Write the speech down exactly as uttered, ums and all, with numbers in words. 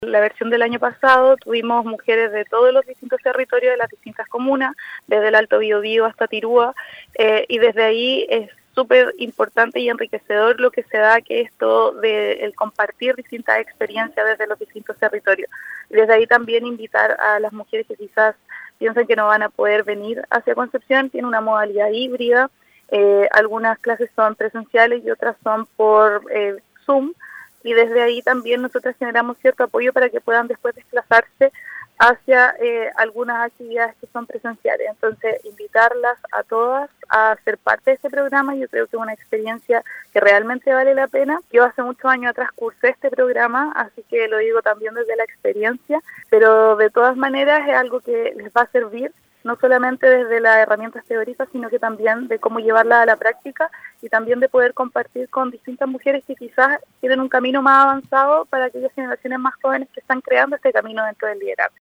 La versión del año pasado tuvimos mujeres de todos los distintos territorios de las distintas comunas, desde el Alto Biobío hasta Tirúa, eh, y desde ahí es súper importante y enriquecedor lo que se da, que esto de el compartir distintas experiencias desde los distintos territorios. Y desde ahí también invitar a las mujeres que quizás piensan que no van a poder venir hacia Concepción. Tiene una modalidad híbrida, eh, algunas clases son presenciales y otras son por eh, Zoom, y desde ahí también nosotros generamos cierto apoyo para que puedan después desplazarse hacia eh, algunas actividades que son presenciales. Entonces, invitarlas a todas a ser parte de este programa. Yo creo que es una experiencia que realmente vale la pena. Yo hace muchos años atrás cursé este programa, así que lo digo también desde la experiencia, pero de todas maneras es algo que les va a servir, no solamente desde las herramientas teóricas, sino que también de cómo llevarla a la práctica y también de poder compartir con distintas mujeres que quizás tienen un camino más avanzado para aquellas generaciones más jóvenes que están creando este camino dentro del liderazgo.